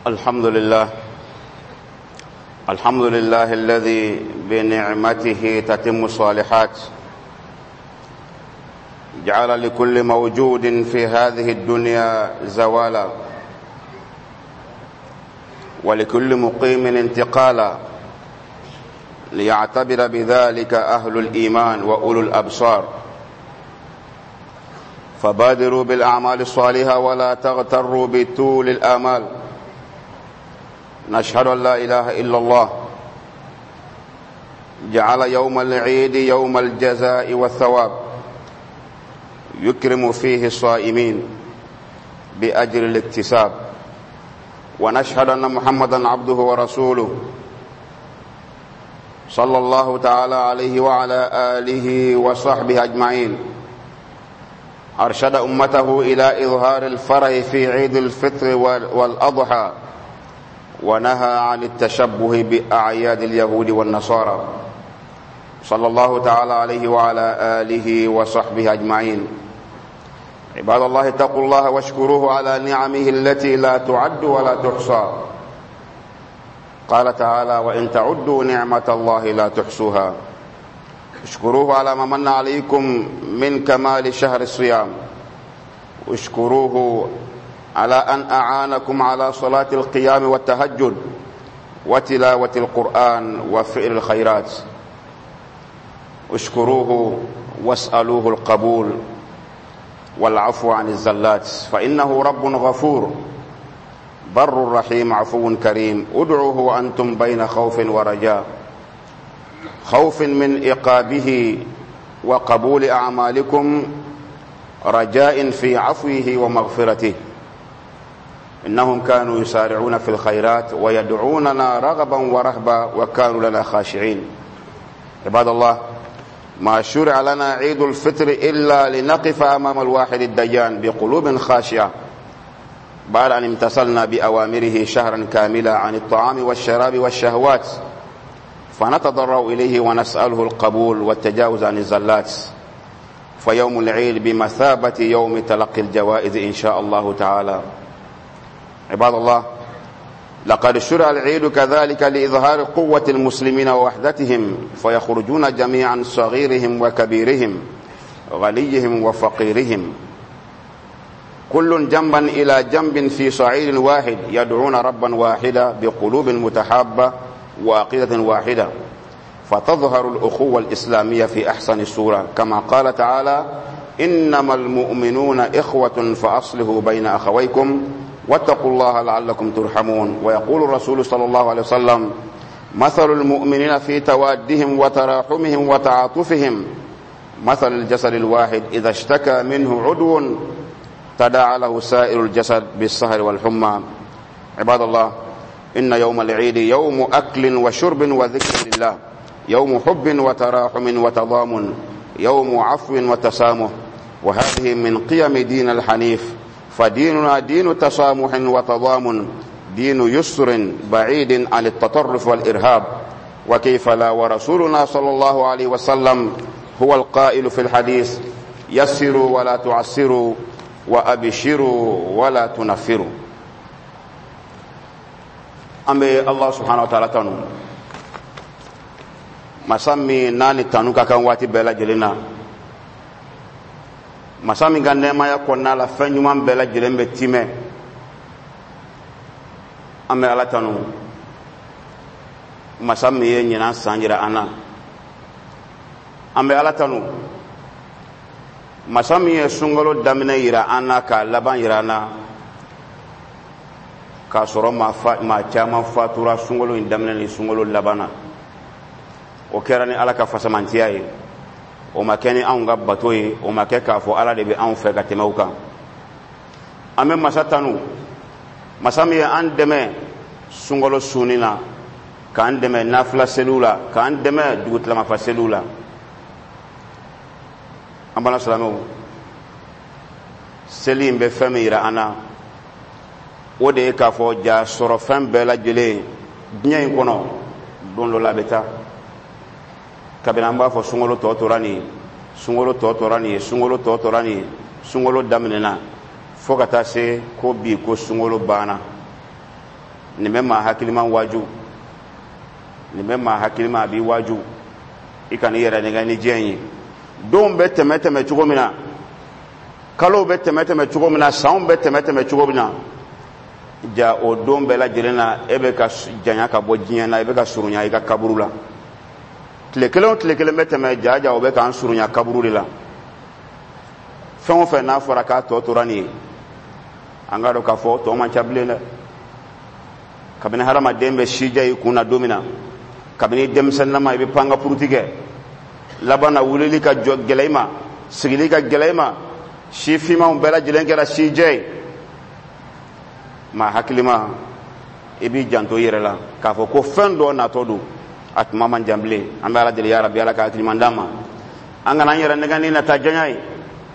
الحمد لله الذي بنعمته تتم الصالحات، جعل لكل موجود في هذه الدنيا زوالا، ولكل مقيم انتقالا، ليعتبر بذلك أهل الإيمان وأولو الأبصار. فبادروا بالأعمال الصالحة ولا تغتروا بطول الآمال. نشهد أن لا إله إلا الله، جعل يوم العيد يوم الجزاء والثواب، يكرم فيه الصائمين بأجر الاكتساب. ونشهد أن محمدا عبده ورسوله، صلى الله تعالى عليه وعلى آله وصحبه أجمعين. أرشد أمته إلى إظهار الفرح في عيد الفطر والأضحى، ونهى عن التشبه بأعياد اليهود والنصارى، صلى الله تعالى عليه وعلى آله وصحبه أجمعين. عباد الله، اتقوا الله واشكروه على نعمه التي لا تعد ولا تحصى. قال تعالى: وإن تعدوا نعمة الله لا تحصوها. اشكروه على ما من عليكم من كمال شهر الصيام، واشكروه على أن أعانكم على صلاة القيام والتهجد وتلاوة القرآن وفعل الخيرات. اشكروه واسألوه القبول والعفو عن الزلات، فإنه رب غفور بر رحيم عفو كريم. ادعوه وأنتم بين خوف ورجاء، خوف من عقابه وقبول أعمالكم، رجاء في عفوه ومغفرته. إنهم كانوا يسارعون في الخيرات ويدعوننا رغبا ورهبا وكانوا لنا خاشعين. عباد الله، ما شرع لنا عيد الفطر إلا لنقف أمام الواحد الديان بقلوب خاشعة، بعد أن امتثلنا بأوامره شهرا كاملا عن الطعام والشراب والشهوات، فنتضرع إليه ونسأله القبول والتجاوز عن الزلات. فيوم العيد بمثابة يوم تلقي الجوائز إن شاء الله تعالى. عباد الله، لقد شرع العيد كذلك لإظهار قوة المسلمين ووحدتهم، فيخرجون جميعا، صغيرهم وكبيرهم، غنيهم وفقيرهم، كل جنبا إلى جنب في صعيد واحد، يدعون ربا واحدا بقلوب متحابة وعقيدة واحدة، فتظهر الأخوة الإسلامية في أحسن الصورة، كما قال تعالى: إنما المؤمنون إخوة فأصلحوا بين أخويكم واتقوا الله لعلكم ترحمون. ويقول الرسول صلى الله عليه وسلم: مثل المؤمنين في توادهم وتراحمهم وتعاطفهم مثل الجسد الواحد إذا اشتكى منه عضو تداعى له سائر الجسد بالسهر والحمى. عباد الله، إن يوم العيد يوم أكل وشرب وذكر لله، يوم حب وتراحم وتضامن، يوم عفو وتسامح، وهذه من قيم دين الحنيف. فديننا دين تسامح وتضامن، دين يسر بعيد عن التطرف والإرهاب. وكيف لا، ورسولنا صلى الله عليه وسلم هو القائل في الحديث: يسروا ولا تعسروا، وأبشروا ولا تنفروا. أمي الله سبحانه وتعالى تنو مسامي ناني تنوكا كان واتي بلا جلنا، مسامي غنما يكون لا فنيمان بلا جلن بتيمه. أمي الله تنو مسامي ينينا سانجرا أنا. أمي الله تنو masami ye sungalo damine yira ana ka laban yirana, ka soro ma caman fatura sungalo in damine ni sungalo labana. O kɛra ni Ala ka fasamantiya ye, o ma kɛ ni anw ka bato ye, o ma kɛ k'a fɔ Ala de bɛ anw fɛ ka tɛmɛ u kan. An bɛ masa tanu, masa min ye an dɛmɛ sungalo sunni na, k'an dɛmɛ nafila seliw la, k'an dɛmɛ dugutilamafa seliw la. An bala silamɛw, seli in bɛ fɛn min yira an na, o de ye k'a fɔ ja sɔrɔ fɛn bɛɛ lajɛlen diɲɛ in kɔnɔ don dɔ la a bɛ taa. Kabini an b'a fɔ sunkalo tɔ tora nin ye, sunkalo tɔ tora nin ye, sunkalo tɔ tora nin ye, sunkalo daminɛna fo ka taa se ko bi ko sunkalo banna. ni memma hakilima waju ni memma hakilima bi waju ikani yera ne ngani jenyi dom be temeteme chugomina kalo be temeteme chugomina saum be temeteme chugomina ja o dom be la jirena ebe ka janya ka bojinya na ebe ka surunya ika kaburula tle kelen meteme ja o be ka surunya kaburula fɛn o fɛn n'a fɔra k'a tɔ tora nin ye an k'a dɔn k'a fɔ tɔ man ca bilen dɛ kabini hadamaden bɛ sija i kun na don min na kabini denmisɛnninama i bɛ pan ka puruti kɛ laban na wulili ka gɛlɛ i ma sigili ka gɛlɛ i ma sifinmanw bɛɛ lajɛlen kɛra sija ye maa hakilima i b'i janto i yɛrɛ la k'a fɔ ko fɛn dɔ natɔ don a tuma man jan bilen an bɛ ala deli ya rabi ala ka hakilima d'an ma an kana an yɛrɛ nɛgɛ ni nata janya ye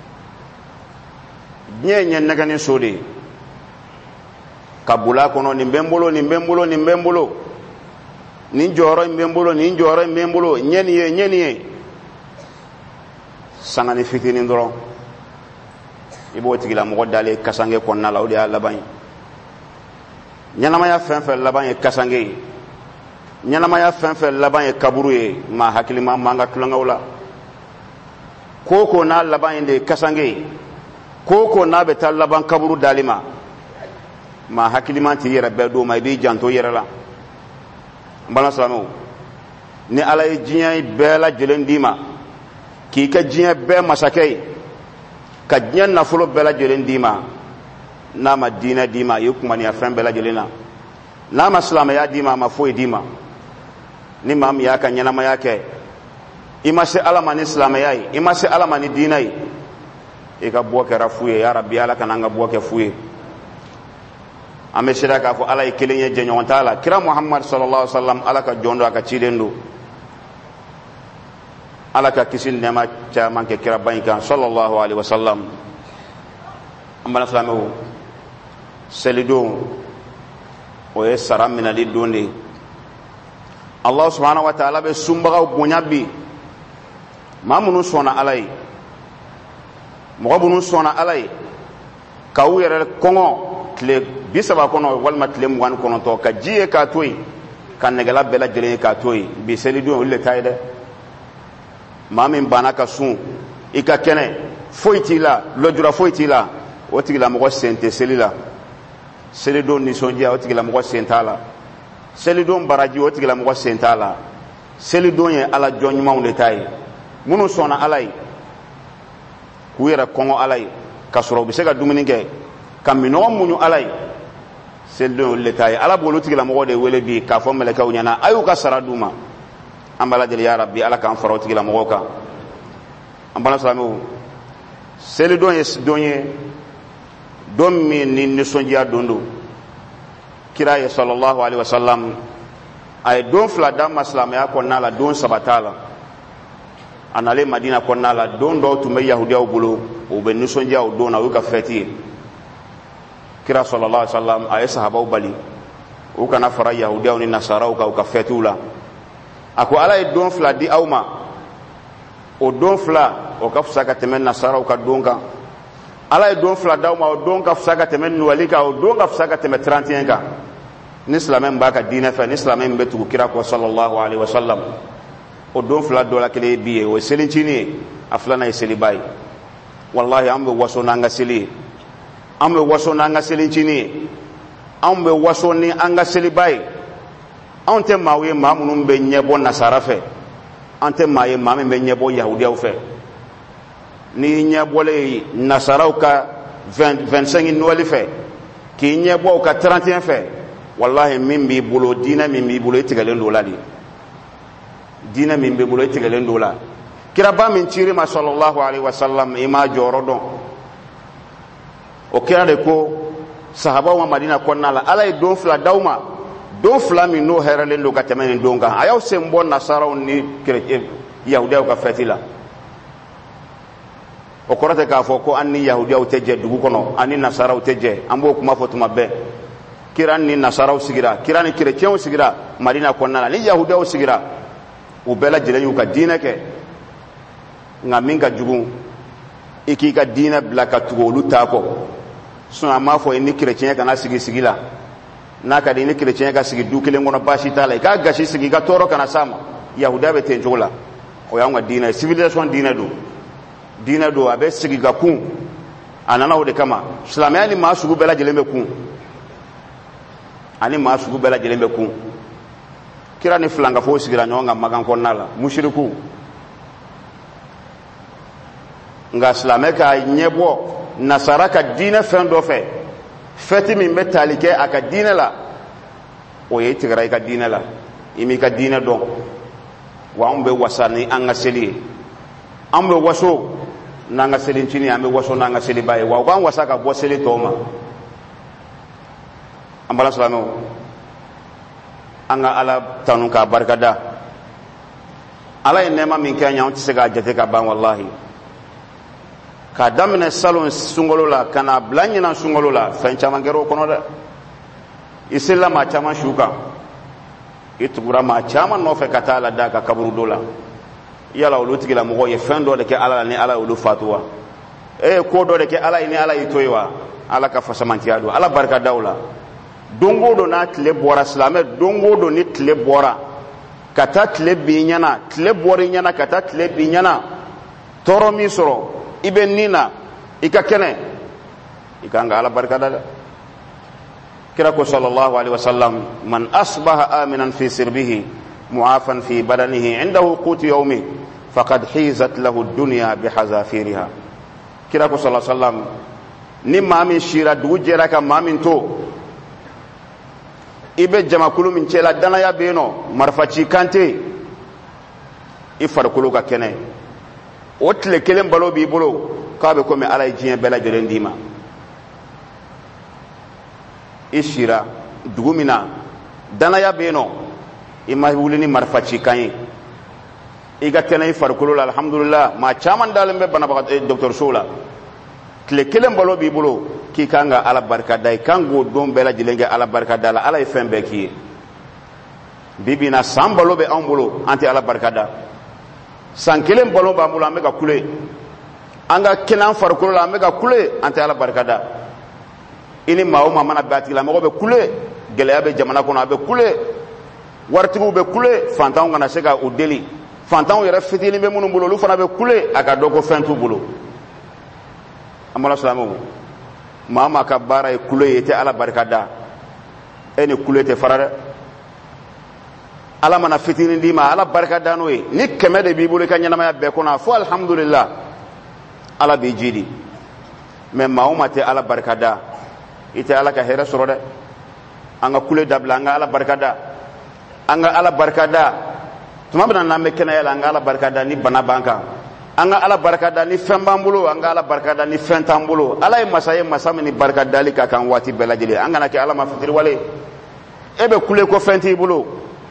diɲɛ ɲɛ nɛgɛni so de ka bula kɔnɔ nin bɛ n bolo nin bɛ n bolo nin bɛ n bolo nin jɔyɔrɔ in bɛ n bolo nin jɔyɔrɔ in bɛ n bolo ɲɛ nin ye ɲɛ nin ye sangani fitinin dɔrɔn i b'o tigilamɔgɔ dalen kasange kɔnɔna la o de y'a laban ye ɲɛnamaya fɛn fɛn laban ye kasange ye ɲɛnamaya fɛn fɛn laban ye kaburu ye maa hakilima man ka tulonkɛw la ko o ko n'a laban ye de ye kasange ye ko ko n'a bɛ taa laban kaburu dali ma maa hakiliman t'i yɛrɛ bɛɛ d'o ma i b'i janto yɛrɛ la n bala silamɛw ni ala ye diɲɛ bɛɛ lajɛlen d'i ma k'i kɛ diɲɛ bɛɛ masakɛ ye ka diɲɛ nafolo bɛɛ lajɛlen d'i ma n'a ma diinɛ d'i ma i ye kumaniya fɛn bɛɛ lajɛlen na n'a ma silamɛya d'i ma a ma foyi d'i ma ni maa min y'a ka ɲɛnamaya kɛ i ma se ala ma ni silamɛya ye i ma se ala ma ni diinɛ ye i ka bɔ kɛra fu ye ya rabbi ala kana an ka bɔ kɛ fu ye an bɛ sira k'a fɔ ala ye kelen ye jɛɲɔgɔn t'a la kira muhammad sallallahu alaihi wasallam ala ka jɔn don a ka ciden don ala ka kisi nɛɛma caman kɛ kira ba in kan sallallahu alaihi wasallam an bala silamɛw selidon o ye sara minɛli don de allah subhanahu wa ta'ala bɛ sunbagaw bonya bi maa minnu sɔnna ala ye mɔgɔ minnu sɔnna ala ye k'aw yɛrɛ kɔngɔ tile 30 kɔnɔ walima tile 29 ka ji ye k'a to yen ka nɛgɛla bɛɛ lajɛlen ye k'a to yen bi selidon olu de ta ye dɛ maa min banna ka sun i ka kɛnɛ foyi t'i la lɔjura foyi t'i la o tigilamɔgɔ sen tɛ seli la selidon nisɔndiya o tigilamɔgɔ sen t'a la selidon baraji o tigilamɔgɔ sen t'a la selidon ye ala jɔn ɲumanw de ta ye minnu sɔnna ala ye k'u yɛrɛ kɔngɔ ala ye ka sɔrɔ u bɛ se ka dumuni kɛ ka minɔgɔ muɲu ala ye selidon olu de ta ye ala b'olu tigilamɔgɔ de wele bi k'a fɔ mɛlɛkɛw ɲɛna a y'u ka sara d'u ma an b'a lajɛlen ya rabbi ala k'an fara o tigilamɔgɔw kan an bala silamɛw selidon ye don ye don min ni nisɔndiya don don kira ye sallallahu alaihi wasallam a ye don 2 d'a ma silamɛya kɔnɔna la don 3 t'a la a nalen madina kɔnɔna la don dɔw tun bɛ yahudiyaw bolo u bɛ nisɔndiya o don na o y'u ka fɛti ye kira sallallahu alaihi wasallam a ye sahabaw bali u kana fara yahudiyaw ni nasaraw kan u ka fɛtiw la a ko ala ye don 2 di aw ma o don 2 o ka fisa ka tɛmɛ nasaraw ka don kan ala ye don 2 d'aw ma o don ka fisa ka tɛmɛ nuwali kan o don ka fisa ka tɛmɛ 31 kan ni silamɛ min b'a ka diinɛ fɛ ni silamɛ min bɛ tugu kira kɔ sallallahu alaihi wasallam o don 2 dɔ la kelen ye bi ye o ye selicini ye a 2nan ye seliba ye wallahi an bɛ waso n'an ka seli ye an bɛ waso n'an ka selicini ye an bɛ waso ni an ka seliba ye anw tɛ maa ye maa minnu bɛ ɲɛbɔ nasara fɛ an tɛ maa ye maa min bɛ ɲɛbɔ yahudiyaw fɛ n'i ɲɛbɔlen nasaraw ka 25 nuwali fɛ k'i ɲɛbɔ u ka 31 fɛ wallahi min b'i bolo diinɛ min b'i bolo i tigɛlen don o la de diinɛ min b'i bolo i tigɛlen don o la kiraba min ciri ma sallallahu alaihi wasallam i m'a jɔyɔrɔ dɔn o kira de ko sahabaw ma madina kɔnɔna la ala ye don 2 d'aw ma don 2 min n'o hɛrɛlen don ka tɛmɛ nin don kan a y'aw sen bɔ nasaraw ni yahudiyaw ka fɛti la o kɔrɔ tɛ k'a fɔ ko an ni yahudiyaw tɛ jɛ dugu kɔnɔ an ni nasaraw tɛ jɛ an b'o kuma fɔ tuma bɛɛ kira ni nasaraw sigira kira ni kerecɛnw sigira madina kɔnɔna la ni yahudiyaw sigira u bɛɛ lajɛlen y'u ka diinɛ kɛ nka min ka jugu i k'i ka diinɛ bila ka tugu olu t'a kɔ sinon an m'a fɔ i ni kerecɛn kana sigi la n'a ka di ni chrétien ka sigi du kelen kono baasi t'a la i ka gasi sigi ka tɔɔrɔ kana s'a ma yahuda bɛ ten cogo la o y'anw ka diinɛ civilisation diinɛ don a bɛ sigi ka kun a nana o de kama silamɛya ni maa sugu bɛɛ lajɛlen bɛ kun ani maa sugu bɛɛ lajɛlen bɛ kun kira ni filankafo sigira ɲɔgɔn kan Makan kɔnɔna la mushriku nka silamɛ ka ɲɛbɔ nasara ka diinɛ fɛn dɔ fɛ fɛti min bɛ tali kɛ a ka diinɛ la o ye tigɛra i ka diinɛ la i m'i ka diinɛ dɔn wa anw bɛ wasa ni an ka seli ye an bɛ waso n'an ka selincini an bɛ waso n'an ka seliba ye wa u b'an wasa ka bɔ seli tɔw ma an bala silamɛw an ka ala tanu k'a barikada ala ye nɛɛma min kɛ an ye an tɛ se k'a jate ka ban wallahi k'a daminɛ salon sunkalo la ka n'a bila ɲinan sunkalo la fɛn caman kɛra o kɔnɔ dɛ i selila maa caman su kan i tugura maa caman nɔfɛ ka taa la da ka kaburu dɔ la yala olu tigilamɔgɔ ye fɛn dɔ de kɛ ala la ni ala ye olu fatu wa e ye ko dɔ de kɛ ala ye ni ala y'i to ye wa ala ka fasamantiya don ala barika da o la don o don n'a tile bɔra silamɛ don o don ni tile bɔra ka taa tile bin ɲɛna tile bɔra i ɲɛna ka taa tile bin ɲɛna tɔɔrɔ min sɔrɔ i bɛ nin na i ka kɛnɛ i kan ka ala barika da dɛ kira ko sallallahu alaihi wasallam man asbaha aminan fi sirbihi mu'afan fi badanihi indahu qutu yawmi faqad hizat lahu ad-dunya bihazafiriha kira ko sallallahu alaihi wasallam ni maa min shira dugu jɛra ka maa min to i bɛ jamakulu min cɛla danaya bɛ yen nɔ marifaci kan tɛ yen i farikolo ka kɛnɛ o tile kelen balo b'i bolo k'a bɛ komi ala ye diɲɛ bɛɛ lajɛlen d'i ma i sira dugu min na danaya bɛ yen nɔ i ma wuli ni marifaci kan ye i ka kɛnɛ i farikolo la alhamdulillah maa caman dalen bɛ dɔgɔtɔrɔsow la tile kelen balo b'i bolo k'i kan ka ala barika da i kan k'o don bɛɛ lajɛlen kɛ ala barika da la ala ye fɛn bɛɛ k'i ye bi bi in na san balo bɛ anw bolo an tɛ ala barika da san kelen balo b'an bolo an bɛ ka kule an ka kɛnɛ an farikolo la an bɛ ka kule an tɛ ala barika da i ni maa o maa mana bɛn a tigilamɔgɔ bɛ kule gɛlɛya bɛ jamana kɔnɔ a bɛ kule waritigiw bɛ kule fantanw kana se ka o deli fantanw yɛrɛ fitinin bɛ minnu bolo olu fana bɛ kule a ka dɔn ko fɛn t'u bolo an bala silamɛw maa maa ka baara ye kule ye i tɛ ala barika da e ni kule tɛ fara dɛ ala mana fitinin d'i ma ala barika da n'o ye ni kɛmɛ de b'i bolo i ka ɲɛnamaya bɛɛ kɔnɔ fo alhamdulillah ala b'i ji di mais maa o maa tɛ ala barika da i tɛ ala ka hɛrɛ sɔrɔ dɛ an ka kule dabila an ka ala barika da an ka ala barika da tuma bɛna n'an bɛ kɛnɛya la an ka ala barika da ni bana b'an kan an ka ala barika da ni fɛn b'an bolo an ka ala barika da ni fɛn t'an bolo ala ye masa min ni barika dali ka kan waati bɛɛ lajɛlen an kana kɛ ala ma fitiriwale e bɛ kule ko fɛn t'i bolo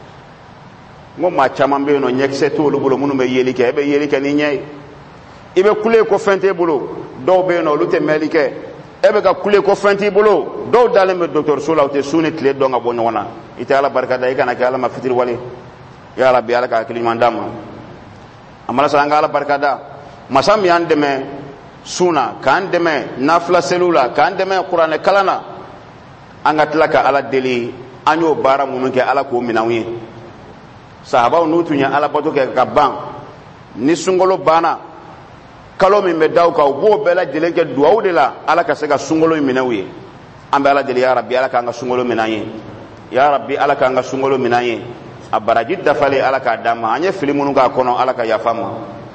n ko maa caman bɛ yen nɔ ɲɛkisɛ t'olu bolo minnu bɛ yeli kɛ e bɛ yeli kɛ ni ɲɛ ye i bɛ kule ko fɛn t'e bolo dɔw bɛ yen nɔ olu tɛ mɛnli kɛ e bɛ ka kule ko fɛn t'i bolo dɔw dalen bɛ dɔgɔtɔrɔso la u tɛ su ni tile dɔn ka bɔ ɲɔgɔn na i tɛ ala barika da i kana kɛ ala ma fitiriwale ya rabbi ala ka hakili ɲuman d'a ma a mana sɔrɔ an ka ala barika da masa min y'an dɛmɛ sun na k'an dɛmɛ nafila seliw la k'an dɛmɛ kuranɛ kalan na an ka tila ka ala deli an y'o baara minnu kɛ ala k'o minɛnw ye sahabaw n'u tun ye ala bato kɛ ka ban ni sunkalo banna kalo min bɛ d'aw kan u b'o bɛɛ lajɛlen kɛ duwawu de la ala ka se ka sunkalo in minɛ u ye an bɛ ala deli ya rabbi ala k'an ka sunkalo minɛ ye ya rabbi ala k'an ka sunkalo minɛ ye a baraji dafalen ala k'a d'an ma an ye fili minnu k'a kɔnɔ ala ka yafa ma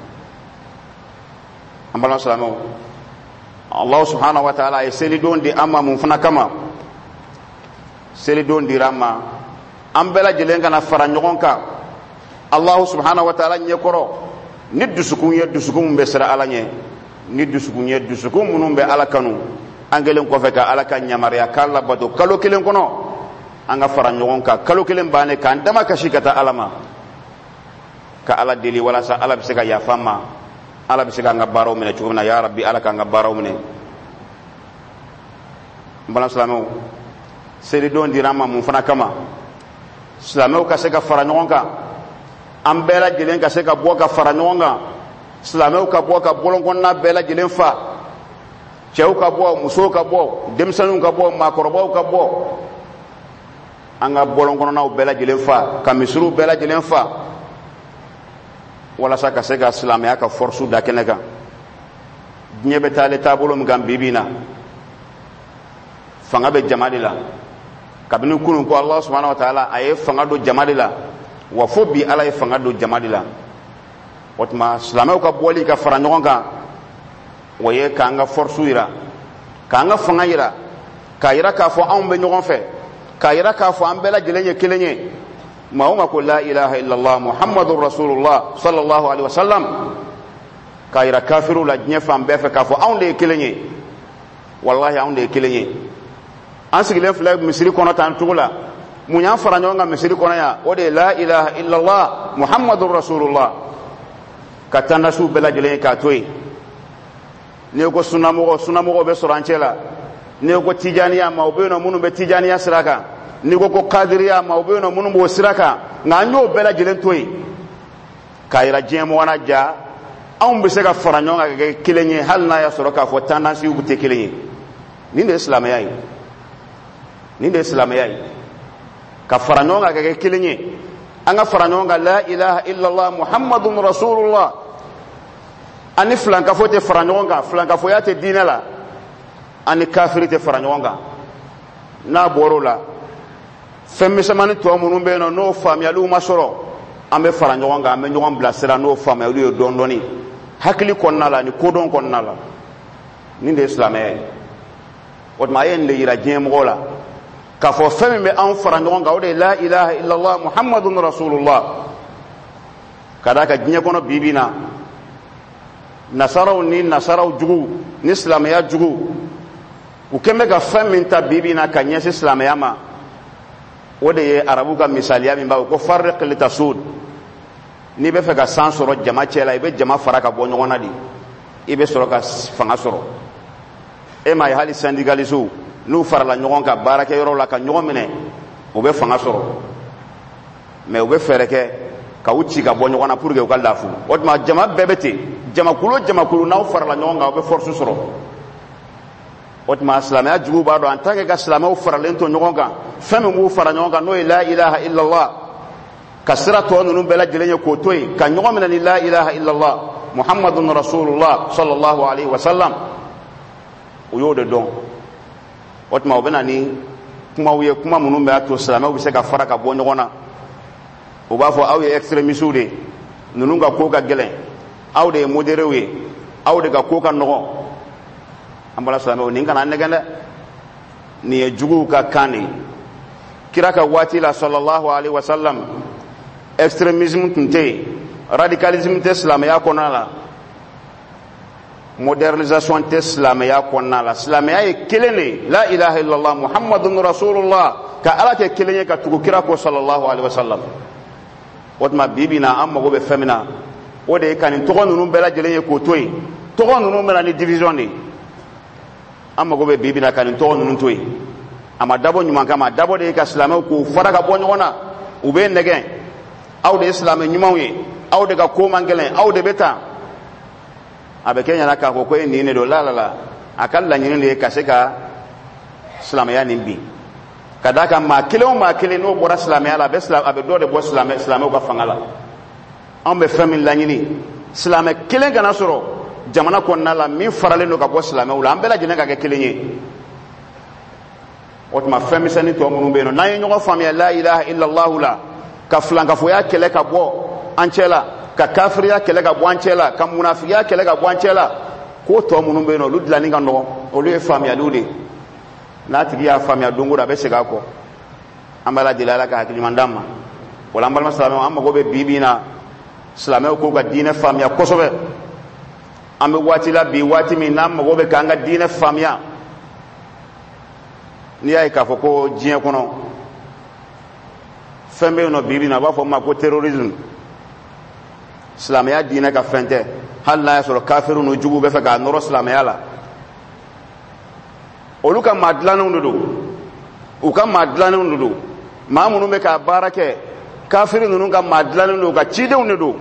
an balima silamɛw Allah subhanahu wa ta'ala a ye selidon di an ma mun fana kama selidon dira an ma an bɛɛ lajɛlen kana fara ɲɔgɔn kan Allah subhanahu wa ta'ala ɲɛkɔrɔ ni dusukun ye dusukun min bɛ siran ala ɲɛ ni dusukun ye dusukun minnu bɛ ala kanu an kelen kɔfɛ ka ala ka yamaruya k'a labato kalo kelen kɔnɔ an ka fara ɲɔgɔn kan kalo kelen bannen k'an dama kasi ka taa ala ma ka ala deli walasa ala bɛ se ka yafa ma ala bɛ se k'an ka baaraw minɛ cogo min na ya rabbi ala k'an ka baaraw minɛ n bala silamɛw selidon dira an ma mun fana kama silamɛw ka se ka fara ɲɔgɔn kan an bɛɛ lajɛlen ka se ka bɔ ka fara ɲɔgɔn kan silamɛw ka bɔ ka bɔlɔnkɔnɔna bɛɛ lajɛlen fa cɛw ka bɔ musow ka bɔ denmisɛnninw ka bɔ maakɔrɔbaw ka bɔ anga bolon kono naw bela jilen fa ka misru bela jilen fa wala saka sega islamia ka force da kenega nyebe tale tabulo mgam bibina fanga be jamadila kabini kunun ko Allah subhanahu wa ta'ala ay fanga do jamadila wa fobi ala fanga do jamadila otma islamia ka boli ka fara nyonga waye ka anga force ira ka anga fanga ira ka ira ka fo an be nyogon fe ka ira ka fo an bela jilenye kilenye mauma ko la ilaha illa Allah muhammadur rasulullah sallallahu alaihi wasallam ka ira kafiru la nyefam be fe ka fo an de kilenye wallahi an de kilenye an sigile flag misri kono tan tugula munya fara nyonga misri kono ya o de la ilaha illa Allah muhammadur rasulullah ka tanasu bela jilenye ka toyi ne ko sunamo be soranchela ne ko tijaniya mawbeno munu be tijaniya siraka ni ko qadiriya mawbeno munu bo siraka nganyo bela jilen toyi kayira jemo wana ja on be sega faranyonga ke kilenye halna ya soroka fo tanasi ubute kilenye ni de islam yayi ka faranyonga ke kilenye anga faranyonga la ilaha illa Allah muhammadun rasulullah ani flanka fote faranyonga flanka foyate dinala ani kafirite faranyonga na borola femmisamani to munun be no famiyalu masoro ambe faranyonga ambe nyon blasera no famiyalu dondoni hakili konnala ni kodon konnala ninde islamé wotma yende yira jemgola ka fo femme an faranyonga o de la ilaha illa Allah muhammadun rasulullah kadaka jinye kono bibina nasaraw jugu ni islamaya jugu ukembe ga femme ta bibina kanya islamaya ma o de ye arabu ka misaliya min ba ko farriq litasud ni be fe ga sansoro jama chela ibe jama faraka bo nyona di ibe soro ka fanga soro e ma hali syndicalisu nu farala nyon ka baraka yoro la ka nyon mene o be fanga soro mais o be fereke ka uchi ka bo nyona pour que o ka lafu o ma jama bebete jama kulo na farala nyon ka o be force soro o ma islamia jugu ba do en tant que ga islamia o farala to nyon ka femme mu farala nyon ka no la ilaha illa Allah kasra to nunu bela jilenye ko toy ka nyon mena la ilaha illa Allah muhammadun rasulullah sallallahu alaihi wasallam o yode don otma obena ni kuma munu be ato islamia o be se ka faraka bo nyona o ba fo awe extremistu de nunu ga ko ga gelen aw de modéré we aw de ga ko ka no ambala islamia o ni kana negende ni jugu ka kani kiraka wati la sallallahu alaihi wasallam extrémisme tunte radicalisme te islamia konala modernisation te islamia konala islamia e kelene la ilaha illallah muhammadun rasulullah ka ala te kelene ka tugu kirako sallallahu alaihi wasallam wotma bibina amma go be femina o de kan to nunu bela jele ko toy to nunu mena ni division ni amma go be bibina kan to nunu toy ama dabo nyuma kama dabo de ka islamia ko faraka bo nyona ube negen aw de islamia nyuma wi aw de ga ko mangelen aw de beta abe kenya na ka ko ko ni ne do la akalla nyini ne ka se ka islamia ni bi kadaka ma kile no bora islamia la be islam abe do de bo islamia ko fangala ambe famille la nyini islamia kile gana soro jamana ko na la mi farale no ka bo islamia wala ambe la jina ka ke kile nyi otma famille sani to mun be no na nyo famille la ilaha illa Allah la ka flanka fo ya kele ka bo anchela ka kafiriya kele ka bo anchela ka munafiya kele ka bo anchela ko to munun be no ludla ni ngano o le famia lude na tigi ya famia dungu da be sega ko ambala dilala ka hakili mandama wala ambal masalama amma go be bibina islamé ko ga dine famia kosobe ambe wati la bi wati mi nam go be kanga dine famia ni ay ka foko jien kono fembe no bibina ba fo ma ko terrorisme islamia dine ka fente halla ya soro kafiru no jugu be fa ga noro islamia la oluka madlanu ndudu uka madlanu ndudu mamunu me ka barake kafiru nunu ka madlanu ndudu ka chide ndudu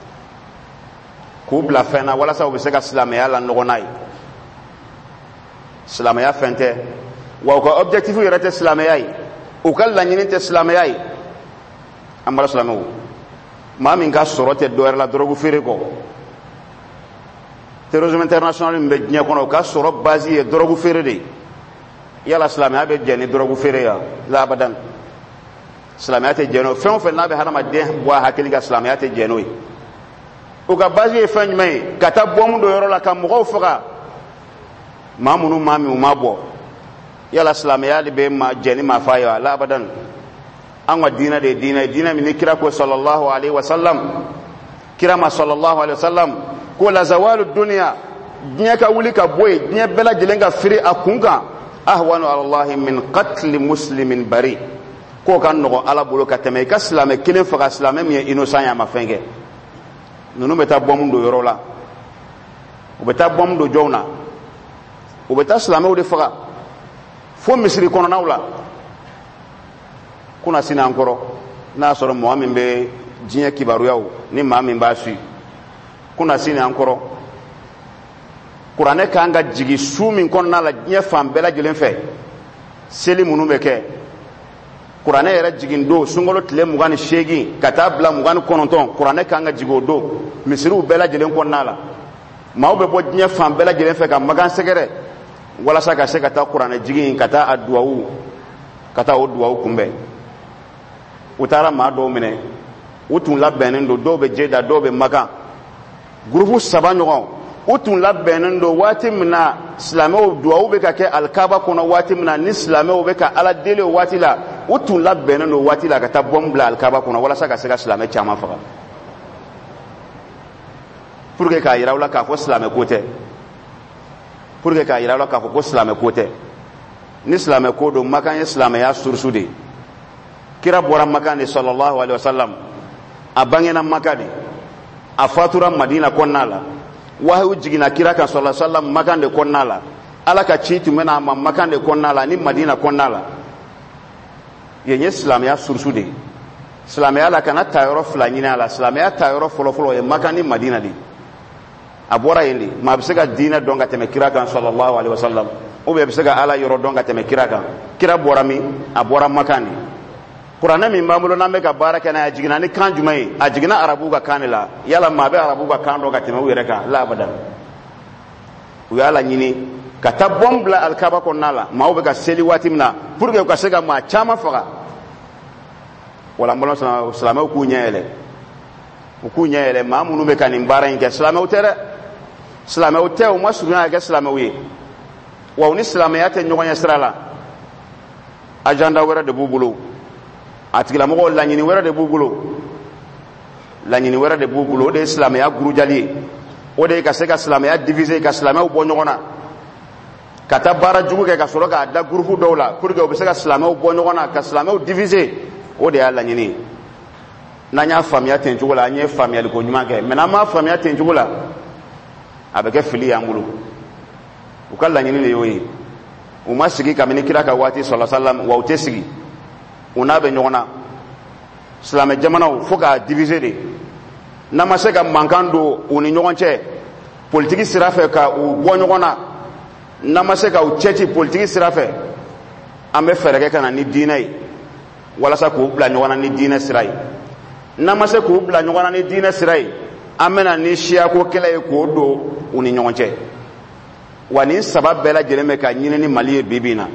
ku bla fena wala sa obise ka islamia la no nai islamia fente wa ko objectif yere te islamia yi ukalla nyini te islamiyai amara islamu ma min ga sorote doer la drogu fere ko terrorisme international mbe nya kono ka soro basi e drogu fere de yala islamiyai be jeni drogu fere ya la abadan islamiyai te jeno fen fen na be hana madde wa hakili ga islamiyai te jeno o ga basi e fen mai kata bom do yoro la kam mo foga mamunu mami umabo yala islamiyai be ma jeni ma fayo la abadan anwa dina de dina min kira ko sallallahu alaihi wasallam kira ma sallallahu alaihi wasallam ko la zawalu dunya dunya ka wuli ka boy dunya bela jelenga firi akunga ahwanu ala allah min qatl muslimin bari ko kan no ala bolo ka teme ka islam kelen faga islam mi innocent ya mafenge nunu beta bom do yorola o beta bom do jowna o beta islam o de faga fo misri kono nawla kuna sina ankoro na soro mo amin be jinya kibaru yawo ni ma min ba su kuna sina ankoro qur'ane kanga jigi su min kon na la jinya fam bela jilen fe seli munu be ke qur'ane era jigin do sungolo tile mugani shegi katabla mugani kononton qur'ane kanga jigo do misiru bela jilen kon na la mawo be bo jinya fam bela jilen fe ka magan segere wala saka se kata qur'ane jigin kata adduau kata o duau kumbe utara ma do mine utun labenen do be jeda do be maga groupe sabanyo utun labenen do wati mina islamo duwa be ka ke alkaba kono wati mina ni islamo be ka ala dele wati la utun labenen do wati la ka ta bombla alkaba kono wala saka sega islamo chama faga pour que ka ira wala ka fo islamo kote pour que ka ira wala ka fo islamo kote ni islamo ko do makan islamo ya sursude kira bora makani sallallahu alaihi wasallam abangena makadi afatura madina konnala wahu jigina kira kan sallallahu alaihi wasallam makande konnala alaka chitu mena ma makande konnala ni madina konnala yenye islam ya sursude islam ya la kana tayoro flanyina la islam ya tayoro folo e makani madina di abora yeli ma bisega dina donga teme kira kan sallallahu alaihi wasallam o be bisega ala yoro donga teme kira kan kira bora mi abora makani qur'ana min mamulo na meka baraka na ajigina ni kan jumai ajigina arabu ga kanila yala ma be arabu ga kando ga teme wire ka la abadan yala nyini kata bombla alkaba konnala mawbe ga seli watimna pour que ka sega ma chama faga wala mbolo salama ku nyele mamunu be kanin baran ke salama utere salama ute o masuna ga salama wi wa uni salama yate nyogonya srala ajanda wara de bubulo atigila mo la nyini wara de bubulo de islam ya guru jali o de ka sega islam ya diviser ka islam ya bo nyogona kata bara jugu ke ka soro ka da groupe dawla pour que o be sega islam ya bo nyogona ka islam ya diviser o de ya la nyini nanya famia tenjugo la nye famia liko nyuma ke mena ma famia tenjugo la abeke fili ya ngulu ukalla nyini le yoyi uma sigi kamini kira ka wati sallallahu alaihi wasallam wa utesigi una be nyona islam jamana foka diviser de na masega mankando uni nyonche politique sirafe ka u bo nyona na masega u chechi politique sirafe ambe fereke kana ni dinai wala sa ko bla nyona ni dinai sirai na mase ko bla nyona ni dinai sirai amena ni shia ko kele ko do uni nyonche wani sabab bela jeleme ka nyine ni maliye bibina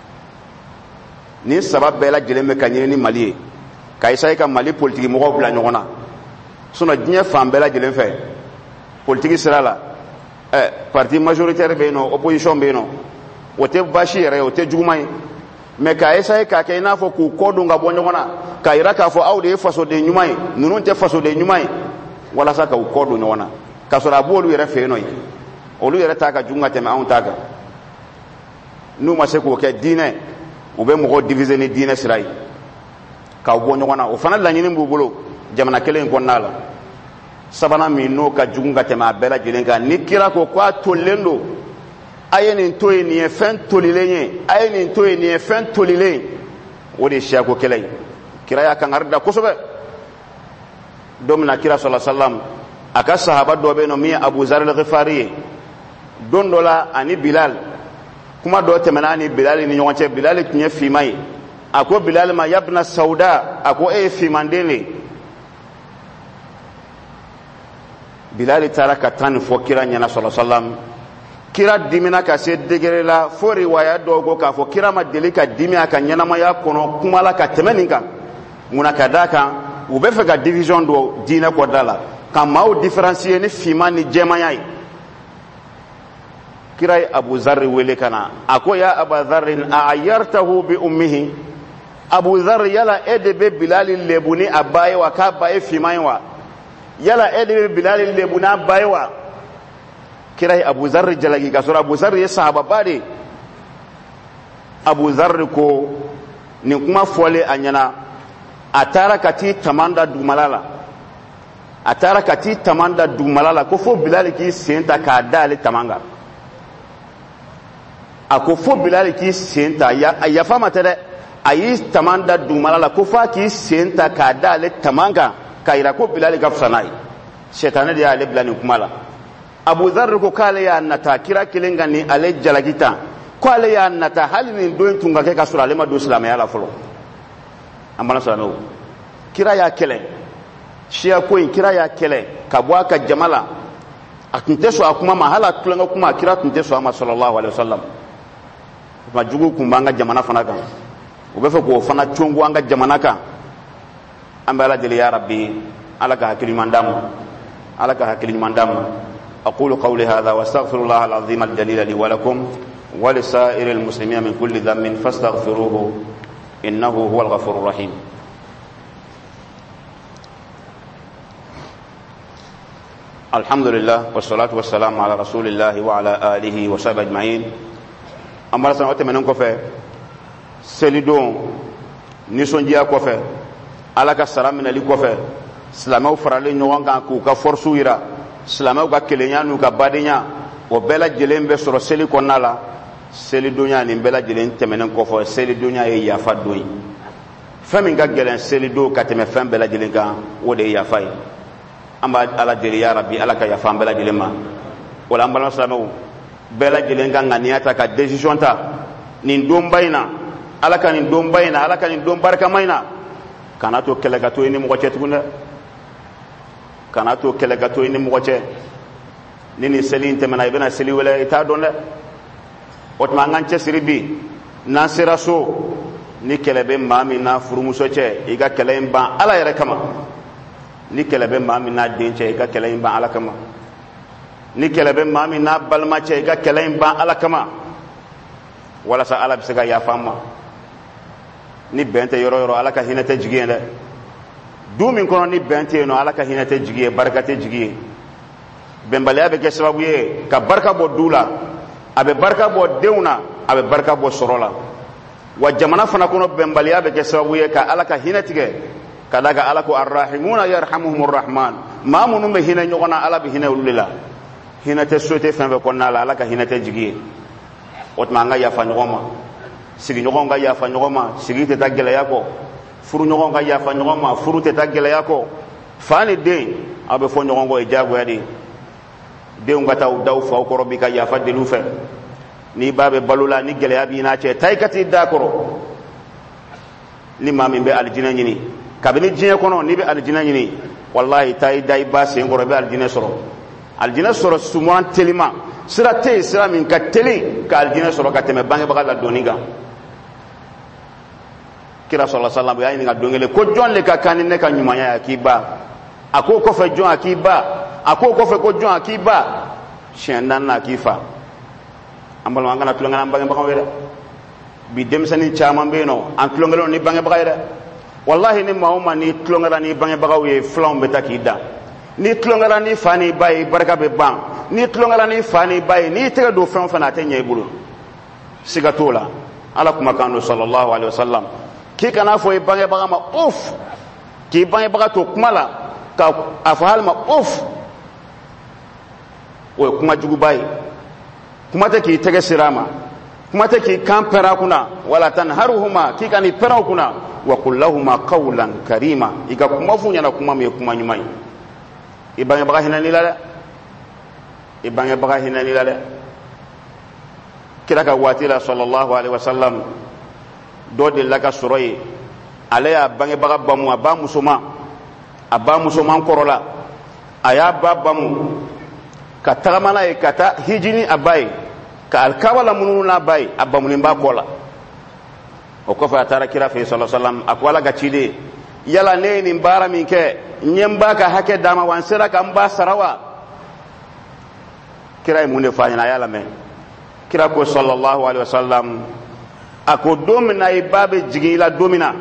ni sabab bela jeleme ka nyine ni maliye ka isai ka mali politique mo bla nyona suna dinya fam bela jeleme fe politique sirala parti majoritaire be no opposition be no wote bashire wote jumai me ka isai ka ke na fo ku kodu nga bo nyona ka ira ka fo awde faso de nyumai nunun te faso de nyumai wala saka ku kodu nyona ka sura bolu yere fe no yi olu yere taka junga teme an taka nu ma se ko ke dine u be mo diviser ni dine sirai ka bo nyona o fana la nyini mbubulo jamana kelen ko nala sabana mi no ka junga teme abela jilenga ni kira ko kwa tolendo ayeni toyi ni fen tolilenye ayeni toyi ni fen tolilen o de shia ko kelay kira ya kan arda kusobe domna kira sallallahu alaihi wasallam aka sahaba do be no mi Abu Zar al-Ghifari dondola ani Bilal kuma do temana ni Bilal ni nyonche Bilal tinye fimai ako Bilal ma yabna sauda ako e fi mandele Bilal tara ka tan fo kira nyana sallallahu alaihi wasallam kira dimina ka se degere la fo riwaya dogo ka fo kira ma deli ka dimi aka nyana ma ya kono kuma la ka temeninka muna kadaka u be fe ka division do dina ko dala ka maw différencier ni fima ni jemaya kira Abu Dharr wele kana ako ya Abu Dharr ayartahu bi ummihi Abu Dharr yala edebe Bilal lebuni abaye wa ka baye fima wa yala edebe Bilal lebuni abaye wa kira Abu Dharr jalagi ka sura Abu Dharr ya sahaba bade Abu Dharr ko ni kuma fole anyana atara kati tamanda dumalala ko fo Bilal ki senta ka dale tamanga ako fo Bilal ki senta ya fama tere ayi tamanda dumalala ko fa ki senta ka dale tamanga kaira ko Bilal ka fsanai shetane dia ale blani kumala Abu Dharr ko kale ya nata kira kilenga ni ale jalagita ko ale ya nata hali ni do tunga ke ka sura ale ma do islam ya la folo amana sano kira ya kele shia ko kira ya kele kabwa ka jamala akunte so akuma mahala tulenga kuma kira tunte so ama sallallahu alaihi wasallam ma jugu kumbanga jamana fana kan o be fe ko fana chongo anga jamana kan ambala jeli ya rabbi alaka hakili mandamu أقول قولي هذا واستغفر الله العظيم الجليل لي ولكم ولسائر المسلمين من كل ذنب فاستغفروه إنه هو الغفور الرحيم الحمد لله والصلاة والسلام على رسول الله وعلى آله وصحبه أجمعين أما سنوات منهم كفى سلدون نسونجيا كفى على كسرام من اللي كفى سلامه فرالي نوانغا كوكا فرسويرا silamaw ka kelenya nu ka badenya o bela jelen be soro seli konala seli dunya ni bela jelen temenen ko fo seli dunya e yafa doyi fami ga gelen seli do ka teme fam bela jelen kan o de yafa yi amba ala jeli ya rabbi ala ka yafa bela jelen ma wala amba silamaw bela jelen kan nganiyata ka decision ta nin dom bayna ala ka nin dom bayna ala ka nin dom barka mayna kana to kelega to ni mo cetugunda kana to kelegato ni mogoche nini seli temena ibena seli wala ita don le otma nganche siribi nasira so ni kelebe mami na furumuso che iga kelein ban ala yere kama ni kelebe mami na denche iga kelein ban ala kama ni kelebe mami na balma che iga kelein ban ala kama wala sa ala bisega ya fama ni bente yoro ala ka hinete jigende dumin kono ni bente no ala ka hinate jigiye barakate jigiye bembale abe ke sababu ye ka barka bo dula abe barka bo deuna abe barka bo sorola wa jamana fana kono bembale abe ke sababu ye ka ala ka hinatige kadaga ala ko arrahimuna yarhamuhumur rahman ma munu be hina nyogona ala be hina ulila hinate sote fambe konna ala ka hinate jigiye otma nga ya fa nyogoma sigi nyogonga ya fa nyogoma sigi te tagela yako furu ɲɔgɔn ka yafa ɲɔgɔn ma furu tɛ taa gɛlɛya kɔ fa ni den aw bɛ fɔ ɲɔgɔn kɔ ye diyagoya de denw ka taa u da u faw kɔrɔ bi ka yafa deli u fɛ ni ba bɛ balo la ni gɛlɛya b'i n'a cɛ taa i ka t'i da kɔrɔ ni maa min bɛ alijinɛ ɲini kabini diɲɛ kɔnɔ n'i bɛ alijinɛ ɲini walahi taa i da i ba sen kɔrɔ i bɛ alijinɛ sɔrɔ alijinɛ sɔrɔ suman telima sira tɛ yen sira min ka teli ka alijinɛ sɔrɔ ka tɛmɛ bangebaga la doni kan kira sallallahu alaihi wasallam ya ni ga dongele ko jon le ka kanin ne ka nyumanya akiba ako ko fe jon akiba ako ko fe ko jon akiba shendan na kifa ambal ma ngana tulanga bangi baka wera bi dem sani chama beno an tulangalo ni bangi baka wera wallahi ni mauma ni tulangala ni bangi baka we flam betakida ni tulangala ni fani bay baraka be ban ni tulangala ni fani bay ni tega do fen fana te nyay bulu sigatola ala kuma kanu sallallahu alaihi wasallam ki kana fo bange baga ma of ki bange baga to kumala ka afhal ma of o kuma jugu bay kuma te ki tege sirama kuma te ki kampera kuna wala tanharuhuma ki kani pera kuna wa kullahuma qawlan karima iga kuma funya na kuma me kuma nyumai ibange baga hinani la ibange baga hinani la kira ka watila sallallahu alaihi wasallam do de la ka soro ye ale y'a bangebaga bamu a ba musoman kɔrɔla a y'a ba bamu ka tagamana ye ka taa hijini a ba ye ka alikaba la mununu n'a ba ye a bamunen b'a kɔ la o kɔfɛ a taara kira fɛ sallallahu alaihi wasallam a ko ala ka ciden yala ne ye nin baara min kɛ n ye n ba ka hakɛ d'a ma wa n sera ka n ba sara wa kira ye mun de fɔ a ɲɛna a y'a lamɛn kira ko sallallahu alaihi wasallam a ko don min na i ba bɛ jigin i la don min na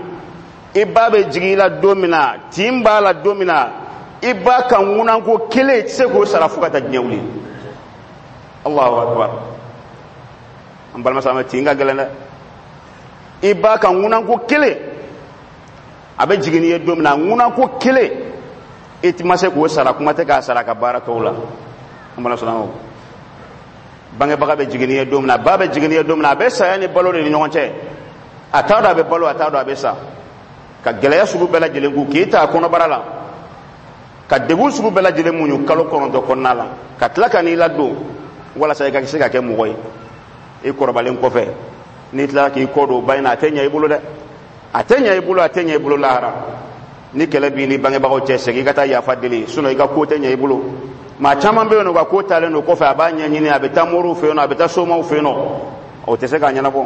tin b'a la don min na i ba ka ŋunanko kelen i tɛ se k'o sara fo ka taa diɲɛ wuli Allahu akbar an balima silamɛw tin ka gɛlɛn dɛ i ba ka ŋunanko kelen a bɛ jigin n'i ye don min na ŋunanko kelen i ma se k'o sara kuma tɛ k'a sara a ka baara tɔw la an balima silamɛw bangebaga bɛ jigin n'i ye don min na ba bɛ jigin n'i ye don min na a bɛ saya ni balo de ni ɲɔgɔn cɛ a t'a dɔn a bɛ balo a t'a dɔn a bɛ sa ka gɛlɛya sugu bɛɛ lajɛlen k'u k'i ta a kɔnɔbara la ka degun sugu bɛɛ lajɛlen muɲu kalo 9 kɔnɔna la ka tila ka n'i ladon walasa i ka se ka kɛ mɔgɔ ye i kɔrɔbalen kɔfɛ n'i tila k'i kɔ don ba in na a tɛ ɲɛ i bolo dɛ a tɛ ɲɛ i bolo lahara ni kɛlɛ b'i ni bangebagaw cɛ segin i ka taa yafa deli sinon i ka ko tɛ ɲɛ i bolo maa caman bɛ yen nɔ u ka ko taalen don kɔfɛ a b'a ɲɛɲini a bɛ taa moriw fɛ yen nɔ a bɛ taa somaw fɛ yen nɔ o tɛ se k'a ɲɛnabɔ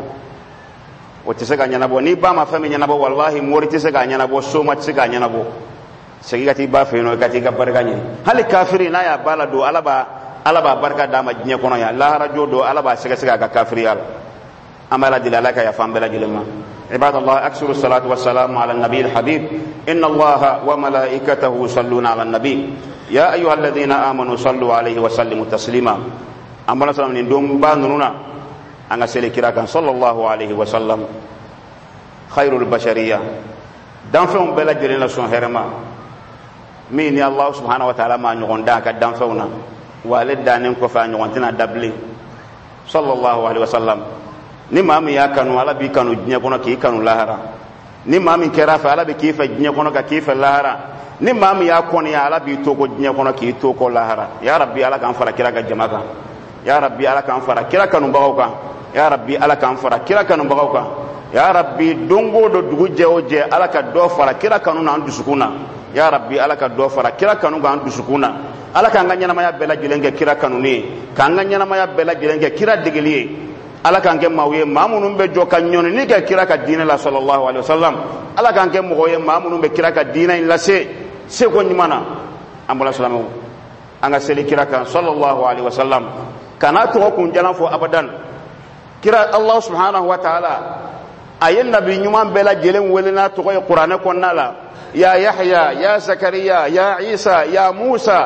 n'i ba ma fɛn min ɲɛnabɔ wallahi mori tɛ se k'a ɲɛnabɔ soma tɛ se k'a ɲɛnabɔ segin ka t'i ba fɛ yen nɔ i ka t'i ka barika ɲini hali kafiri n'a y'a ba la don ala b'a barika d'a ma diɲɛ kɔnɔ yan lahara jo don ala b'a sɛgɛsɛgɛ a ka kafiriya la an b'a ladeli ala ka yafa an bɛɛ lajɛlen ma عباد الله أكثر الصلاة والسلام على النبي الحبيب إن الله وملائكته يصلون على النبي يا أيها الذين آمنوا صلوا عليه وسلموا تسليما أما نسلم من دوم بانونا أن سلكراك صلى الله عليه وسلم خير البشرية دانفهم بلا جرين لسون هرما مين يا الله سبحانه وتعالى ما نغن داك دانفونا والد دانين كفا نغنتنا دبلي صلى الله عليه وسلم ni maa min y'a kanu ala b'i kanu diɲɛ kɔnɔ k'i kanu lahara ni maa min kɛra fɛ ala bɛ k'i fɛ diɲɛ kɔnɔ ka k'i fɛ lahara ni maa min y'a kɔniya ala b'i to ko diɲɛ kɔnɔ k'i to ko lahara ya rabbi ala k'an fara kira ka jama kan ya rabbi ala k'an fara kira kanubagaw kan ya rabbi ala k'an fara kira kanubagaw kan ya rabbi don o don dugu jɛ o jɛ ala ka dɔ fara kira kanu na an dusukun na ya rabbi ala ka dɔ fara kira kanu kan an dusukun na ala k'an ka ɲɛnamaya bɛɛ lajɛlen kɛ kira kanuni ye k'an ka ɲɛnamaya bɛɛ lajɛlen kɛ kira degeli ye ala k'an kɛ maaw ye maa minnu bɛ jɔ ka ɲɔnini kɛ kira ka diinɛ la sallallahu alaihi wasallam ala k'an kɛ mɔgɔw ye maa minnu bɛ kira ka diinɛ in lase seko ɲuman na an bɔra silamɛw an ka seli kira kan sallallahu alaihi wasallam kana tɔgɔ kun jana fɔ abadan kira allah subhanahu wa ta'ala a ye nabi ɲuman bɛɛ lajɛlen wele n'a tɔgɔ ye kuranɛ kɔnɔna la ya yahya ya zakariya ya isa ya musa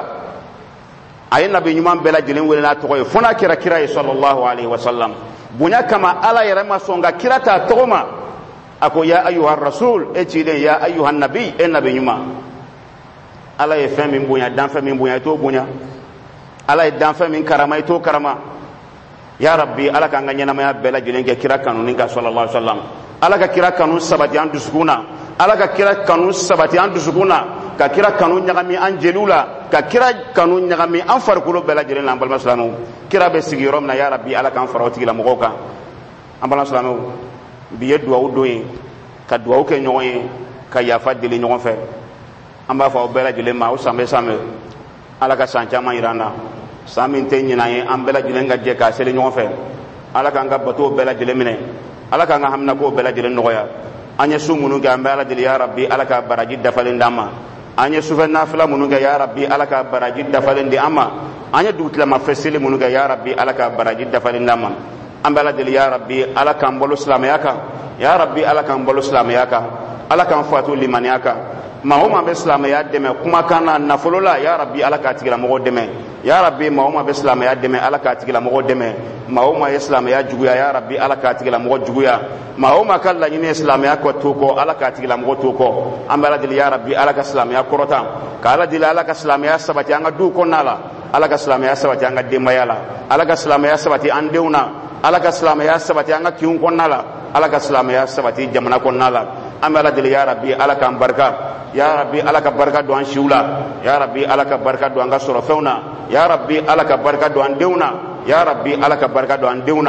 a ye nabi ɲuman bɛɛ lajɛlen wele n'a tɔgɔ ye fo n'a kɛra kira ye sallallahu alaihi wasallam bonya kama ala yɛrɛ ma sɔn ka kira ta tɔgɔ ma a ko ya ayuha rasul e ciden ya ayuha nabi e nabi ɲuman ala ye fɛn min bonya danfɛn min bonya i t'o bonya ala ye danfɛn min karama i t'o karama ya rabbi ala k'an ka ɲɛnamaya bɛɛ lajɛlen kɛ kira kanuni kan sallallahu alaihi wasallam ala ka kira kanu sabati an dusukun na ala ka kira kanu sabati an dusukun na ka kira kanu ɲagami an jeliw la ka kira kanu ɲagami an farikolo bɛɛ lajɛlen na an balima silamɛw kira bɛ sigi yɔrɔ min na ya rabbi ala k'an fara o tigilamɔgɔw kan an balima silamɛw bi ye duwawu don ye ka duwawu kɛ ɲɔgɔn ye ka yafa deli ɲɔgɔn fɛ an b'a fɔ aw bɛɛ lajɛlen ma aw san bɛ san bɛ ala ka san caman yira an na san min tɛ ɲinan ye an bɛɛ lajɛlen ka jɛ k'a seli ɲɔgɔn fɛ ala k'an ka batow bɛɛ lajɛlen minɛ ala k'an ka haminakow bɛɛ lajɛlen nɔgɔya an ye su minnu kɛ an bɛ ala deli ya rabbi ala ka baraji dafalen d'an ma an ye sufɛ nafila minnu kɛ ya rabbi ala ka baraji dafalen di an ma an ye dugutilamafɛ seli minnu kɛ ya rabbi ala ka baraji dafalen d'an ma an bɛ ala deli ya rabbi ala k'an bolo silamɛya kan ya rabbi ala k'an bolo silamɛya kan ala k'an fatu limaniya kan maa o maa bɛ silamɛya dɛmɛ kumakan na nafolo la ya rabbi ala k'a tigilamɔgɔ dɛmɛ ya rabbi maa o maa bɛ silamɛya dɛmɛ ala k'a tigilamɔgɔ dɛmɛ maa o maa ye silamɛya juguya ya rabbi ala k'a tigilamɔgɔ juguya maa o maa ka laɲini ye silamɛya kɔ to kɔ ala k'a tigilamɔgɔ to kɔ an bɛ ala deli ya rabbi ala ka silamɛya kɔrɔtan ka ala deli ala ka silamɛya sabati an ka duw kɔnɔna la ala ka silamɛya sabati an ka denbaya la ala ka silamɛya sabati an denw na ala ka silamɛya sabati an ka kinw kɔnɔna la ala ka silamɛya sabati jamana kɔnɔna la an bɛ ala deli ya rabbi ala k'an barika ya rabbi ala ka barika don an siw la ya rabbi ala ka barika don an ka sɔrɔfɛnw na ya rabbi ala ka barika don an denw na ya rabbi ala ka barika don an denw na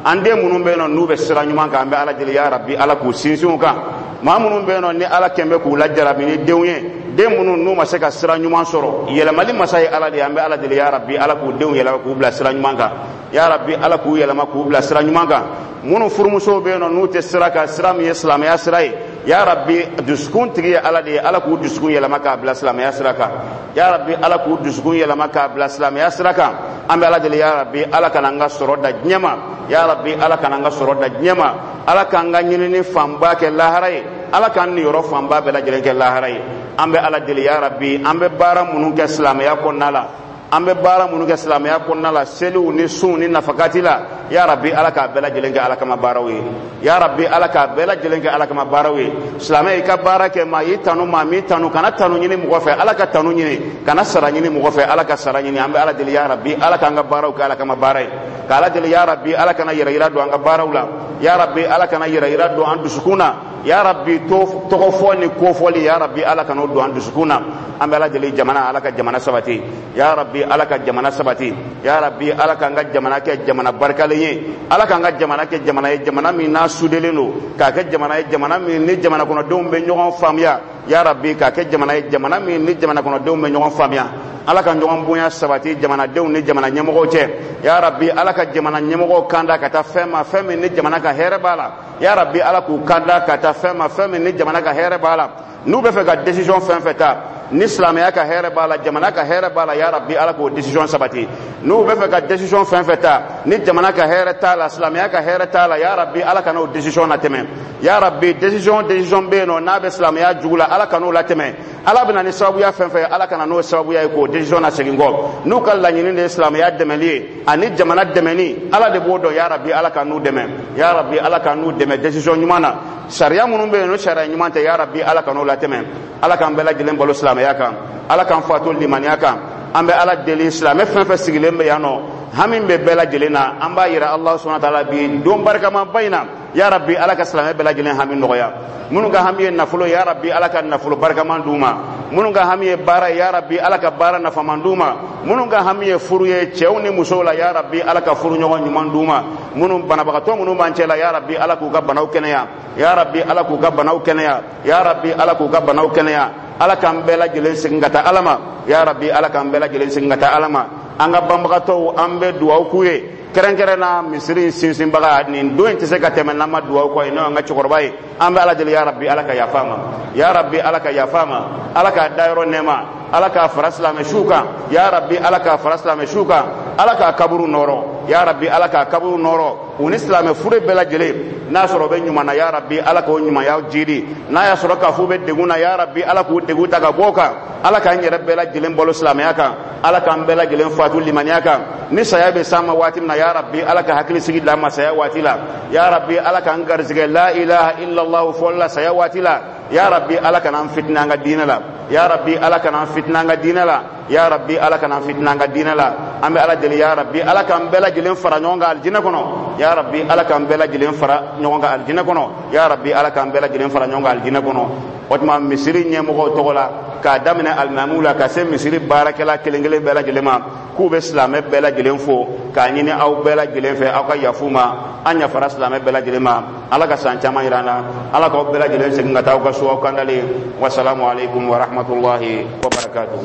ande munun be no nube sira nyuma ka ambe ala deli ya rabbi ala ku sinsin ka ma munun be no ni ala kembe ku lajjara bi ni dewnye den munun nu ma se ka sira nyuma soro yelamali masai ala de ambe ala deli ya rabbi ala ku dew yela ku bla sira nyuma ka ya rabbi ala ku yelama ku bla sira nyuma ka munun furmuso be no nu te sira ka sira mi islam ya sira ya rabbi duskun tigi ala de ala ku duskun yelama ka bla islam ya sira ka ya rabbi ala ku duskun yelama ka bla islam ya sira ka ambe ala deli ya rabbi ala kananga soro da nyama ya rabbi ala kananga soro da nyama ala kanga nyini famba ke laharai ala kan ni yoro famba be la jelen ke laharai ambe ala deli ya rabbi ambe bara munun ke islam ya konnala ambe bara munun ke islam ya konnala selu ni sunni nafakati la ya rabbi ala ka bela jelen ke ala kama barawi ya rabbi ala ka bela jelen ke ala kama barawi islam e ka barake ma yitanu ma mi tanu kana tanu nyini mu gofe ala ka tanu nyini kana sara nyini mu gofe ala ka sara nyini ambe ala deli ya rabbi ala ka nga baraw ka ala kama barai kala deli ya rabbi ala kana yira yira do anga barawla ya rabbi ala kana yira yira do andu sukuna ya rabbi to foni ko foli ya rabbi ala kana do andu sukuna ambe ala deli jamana ala ka jamana sabati ya rabbi ala ka jamana sabati ya rabbi ala ka nga jamana ke jamana barkale ye ala ka nga jamana ke jamana min na sudeleno ka ke jamana min ni jamana kono do be nyogon famya ya rabbi ka ke jamana min ni jamana kono do be nyogon famya ala ka nyogon bonya sabati jamana de ni jamana nyemogo che ya rabbi ala ka jamana nyemogo kanda kata fema femi ni jamana ka here bala ya rabbi ala ku kanda kata fema femi ni jamana ka here bala nu be fe ga decision fen feta ni islam ya ka here bala jamana ka here bala ya rabbi ala ko decision sabati nu be fe ga decision fen feta ni jamana ka here tala islam ya ka here tala ya rabbi ala ka no decision na teme ya rabbi decision be no na be islam ya jugula ala ka no la teme ala bina ni sababu ya fen fe ala kana no sababu ya ko decision na segingo nu kala nyini de islam ya demeli ani jamana demeni ala de bodo ya rabbi ala ka no deme ya rabbi ala ka no deme decision nyumana sharia munun be no sharia nyumante ya rabbi ala ka no la teme ala kan bela gilen bolo islam ya kan ala kan fatul liman ya kan ambe ala deli islam fen fe sigilen be yano hamin be bela gelena amba yira allah subhanahu wa ta'ala bi don barka ma baina ya rabbi ala ka islam bela gelen hamin noya munu ga hamiye nafulo ya rabbi ala ka nafulo barka man duma munu ga hamiye bara ya rabbi ala ka bara nafa man duma munu ga hamiye furuye cewni musola ya rabbi ala ka furu nyogon nyuman duma munu banabagato munu bancela ya rabbi ala ku ga banaw kenaya ya rabbi ala ku ga banaw kenaya ya rabbi ala ku ga banaw kenaya ala kan bela gelen singata alama ya rabbi ala kan bela gelen singata alama anga bambagato ambe duwa kuye kerenkerena misiri sinsin baga ni do ente se ka temen ma duwa ko ino anga chokorbai ambe ala jeli ya rabbi ala ka yafama ya rabbi ala ka yafama ala ka dairo nema ala ka farasla me shuka ya rabbi ala ka farasla me shuka ala ka kaburu noro ya rabbi ala ka kaburu noro un islam fure bela jele na soro be nyuma na ya rabbi ala ko nyuma ya jidi na ya soro ka fu be deguna ya rabbi ala ko degu taga boka ala ka nyere bela jele bolo islam yaka ala ka bela jele fatul liman yaka ni sayabe sama watim na ya rabbi ala ka hakili sigi la ma saya watila ya rabbi ala ka ngar zige la ilaha illa allah folla saya watila ya rabbi ala ka nan fitna nga dinala ya rabbi ala ka nan fitna nga dinala ya rabbi ala ka nan fitna nga dinala ambe ala jeli ya rabbi ala ka bela jele fara nyonga aljina kono ya rabbi ala ka bela jele fara nyonga aljina kono ya rabbi ala ka bela jele fara nyonga aljina kono otma misiri nyemo togola ka damina almamula ka se misiri barakela kelengele bela jele ma ku be islame bela jele fo ka nyini aw bela jele fe aw ka yafuma anya fara islame bela jele ma ala ka san chama irana ala ka bela jele se ngata aw ka so kandale wassalamu alaikum wa rahmatullahi wa barakatuh